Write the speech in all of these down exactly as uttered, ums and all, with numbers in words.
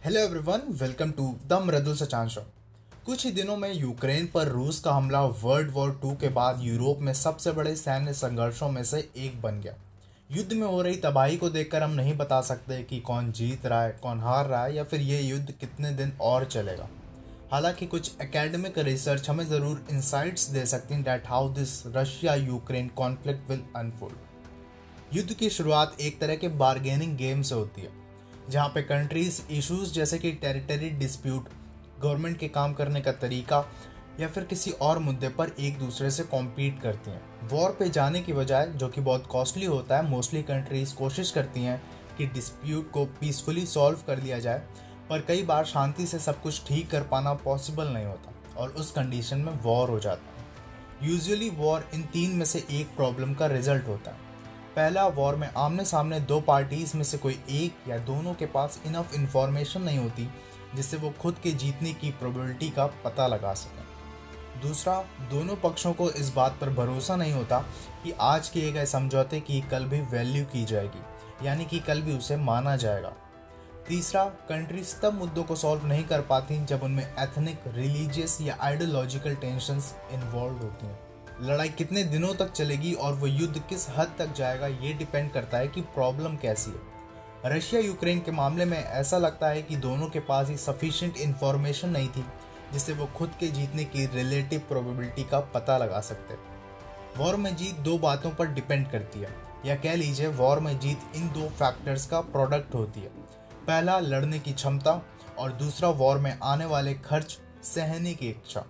Hello everyone, welcome to the Mridul Sachan show. कुछ ही दिनों में यूक्रेन पर रूस का हमला वर्ल्ड वॉर टू के बाद यूरोप में सबसे बड़े सैन्य संघर्षों में से एक बन गया। युद्ध में हो रही तबाही को देखकर हम नहीं बता सकते कि कौन जीत रहा है, कौन हार रहा है या फिर ये युद्ध कितने दिन और चलेगा। हालांकि कुछ एकेडमिक रिसर्च हमें ज़रूर इंसाइट्स दे सकती हैं that how this Russia Ukraine conflict will unfold. युद्ध की शुरुआत एक तरह के बार्गेनिंग गेम से होती है, जहाँ पे कंट्रीज इश्यूज जैसे कि टेरिटरी डिस्प्यूट, गवर्नमेंट के काम करने का तरीका या फिर किसी और मुद्दे पर एक दूसरे से कॉम्पीट करती हैं। वॉर पे जाने की बजाय, जो कि बहुत कॉस्टली होता है, मोस्टली कंट्रीज कोशिश करती हैं कि डिस्प्यूट को पीसफुली सॉल्व कर लिया जाए, पर कई बार शांति से सब कुछ ठीक कर पाना पॉसिबल नहीं होता और उस कंडीशन में वॉर हो जाता है। यूजुअली वॉर इन तीन में से एक प्रॉब्लम का रिजल्ट होता है। पहला, वॉर में आमने सामने दो पार्टीज में से कोई एक या दोनों के पास इनफ इंफॉर्मेशन नहीं होती जिससे वो खुद के जीतने की प्रोबेबिलिटी का पता लगा सकें। दूसरा, दोनों पक्षों को इस बात पर भरोसा नहीं होता कि आज किए गए समझौते की कल भी वैल्यू की जाएगी, यानी कि कल भी उसे माना जाएगा। तीसरा, कंट्रीज तब मुद्दों को सॉल्व नहीं कर पाती जब उनमें एथनिक, रिलीजियस या आइडियोलॉजिकल टेंशंस इन्वॉल्व होती हैं। लड़ाई कितने दिनों तक चलेगी और वो युद्ध किस हद तक जाएगा, ये डिपेंड करता है कि प्रॉब्लम कैसी है। रशिया यूक्रेन के मामले में ऐसा लगता है कि दोनों के पास ही सफिशिएंट इंफॉर्मेशन नहीं थी जिससे वो खुद के जीतने की रिलेटिव प्रोबेबिलिटी का पता लगा सकते। वॉर में जीत दो बातों पर डिपेंड करती है, या कह लीजिए वॉर में जीत इन दो फैक्टर्स का प्रोडक्ट होती है। पहला, लड़ने की क्षमता, और दूसरा, वॉर में आने वाले खर्च सहने की इच्छा।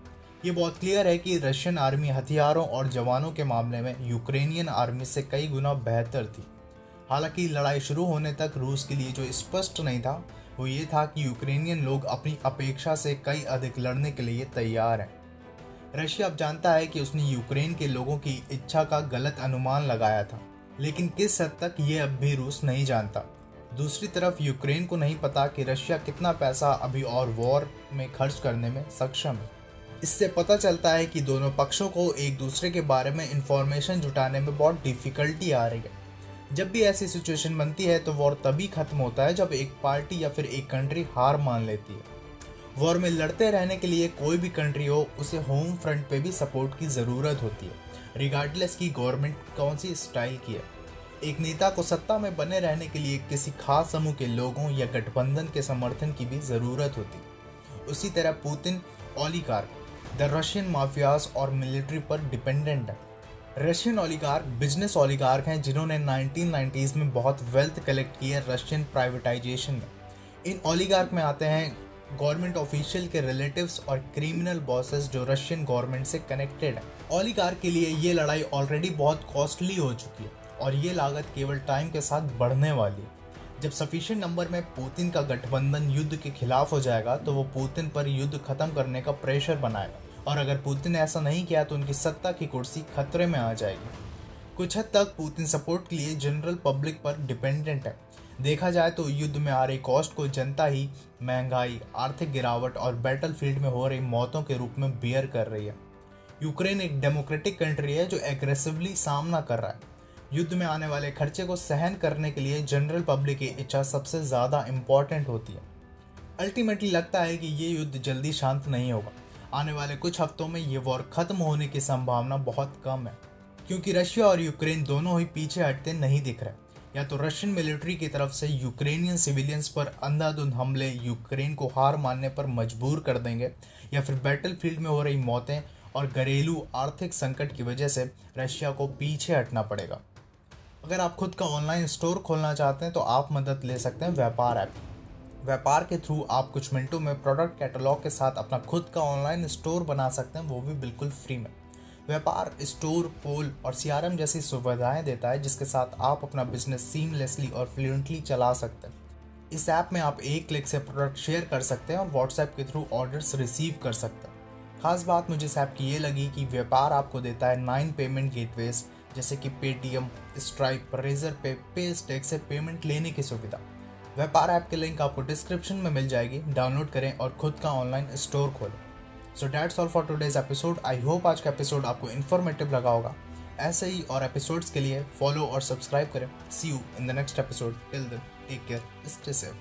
ये बहुत क्लियर है कि रशियन आर्मी हथियारों और जवानों के मामले में यूक्रेनियन आर्मी से कई गुना बेहतर थी। हालांकि लड़ाई शुरू होने तक रूस के लिए जो स्पष्ट नहीं था वो ये था कि यूक्रेनियन लोग अपनी अपेक्षा से कई अधिक लड़ने के लिए तैयार हैं। रशिया अब जानता है कि उसने यूक्रेन के लोगों की इच्छा का गलत अनुमान लगाया था, लेकिन किस हद तक ये अब भी रूस नहीं जानता। दूसरी तरफ यूक्रेन को नहीं पता कि रशिया कितना पैसा अभी और वॉर में खर्च करने में सक्षम है। इससे पता चलता है कि दोनों पक्षों को एक दूसरे के बारे में इंफॉर्मेशन जुटाने में बहुत डिफिकल्टी आ रही है। जब भी ऐसी सिचुएशन बनती है तो वॉर तभी खत्म होता है जब एक पार्टी या फिर एक कंट्री हार मान लेती है। वॉर में लड़ते रहने के लिए कोई भी कंट्री हो, उसे होम फ्रंट पे भी सपोर्ट की ज़रूरत होती है, रिगार्डलेस की गवर्नमेंट कौन सी स्टाइल की है। एक नेता को सत्ता में बने रहने के लिए किसी खास समूह के लोगों या गठबंधन के समर्थन की भी ज़रूरत होती है। उसी तरह Putin oligarch the Russian mafias और मिलिट्री पर डिपेंडेंट है। रशियन ओलिगार्क बिजनेस ओलिगार्क हैं जिन्होंने नाइनटीन नाइंटीज़ में बहुत वेल्थ कलेक्ट की है रशियन प्राइवेटाइजेशन में। इन ओलिगार्क में आते हैं गवर्नमेंट ऑफिशियल के रिलेटिव्स और क्रिमिनल बॉसेस जो रशियन गवर्नमेंट से कनेक्टेड है। ओलिगार्क के लिए ये लड़ाई ऑलरेडी बहुत कॉस्टली हो चुकी है और ये लागत केवल टाइम के साथ बढ़ने वाली है। जब सफिशिएंट नंबर में पुतिन का गठबंधन युद्ध के खिलाफ हो जाएगा तो वो पुतिन पर युद्ध खत्म करने का प्रेशर बनाएगा, और अगर पुतिन ने ऐसा नहीं किया तो उनकी सत्ता की कुर्सी खतरे में आ जाएगी। कुछ हद तक पुतिन सपोर्ट के लिए जनरल पब्लिक पर डिपेंडेंट है। देखा जाए तो युद्ध में आ रही कॉस्ट को जनता ही महंगाई, आर्थिक गिरावट और बैटलफील्ड में हो रही मौतों के रूप में बियर कर रही है। यूक्रेन एक डेमोक्रेटिक कंट्री है जो एग्रेसिवली सामना कर रहा है। युद्ध में आने वाले खर्चे को सहन करने के लिए जनरल पब्लिक की इच्छा सबसे ज़्यादा इम्पॉर्टेंट होती है। अल्टीमेटली लगता है कि ये युद्ध जल्दी शांत नहीं होगा। आने वाले कुछ हफ्तों में ये वॉर खत्म होने की संभावना बहुत कम है, क्योंकि रशिया और यूक्रेन दोनों ही पीछे हटते नहीं दिख रहे। या तो रशियन मिलिट्री की तरफ से यूक्रेनियन सिविलियंस पर अंधाधुंध हमले यूक्रेन को हार मानने पर मजबूर कर देंगे, या फिर बैटलफील्ड में हो रही मौतें और घरेलू आर्थिक संकट की वजह से रशिया को पीछे हटना पड़ेगा। अगर आप खुद का ऑनलाइन स्टोर खोलना चाहते हैं तो आप मदद ले सकते हैं व्यापार ऐप। व्यापार के थ्रू आप कुछ मिनटों में प्रोडक्ट कैटलॉग के साथ अपना खुद का ऑनलाइन स्टोर बना सकते हैं, वो भी बिल्कुल फ्री में। व्यापार स्टोर, पोल और सीआरएम जैसी सुविधाएं देता है जिसके साथ आप अपना बिजनेस सीमलेसली और फ्लुएंटली चला सकते हैं। इस ऐप में आप एक क्लिक से प्रोडक्ट शेयर कर सकते हैं और व्हाट्सएप के थ्रू ऑर्डर्स रिसीव कर सकते हैं। खास बात मुझे इस ऐप की ये लगी कि व्यापार आपको देता है नाइन पेमेंट गेटवेज जैसे कि पेटीएम, स्ट्राइप, रेजर पे, पे स्टेक से पेमेंट लेने की सुविधा। व्यापार ऐप के लिंक आपको डिस्क्रिप्शन में मिल जाएगी, डाउनलोड करें और खुद का ऑनलाइन स्टोर खोलें। So that's all for today's episode. I hope आज का एपिसोड आपको इन्फॉर्मेटिव लगा होगा। ऐसे ही और एपिसोड्स के लिए फॉलो और सब्सक्राइब करें। See you in the next episode. Till then take care, stay safe.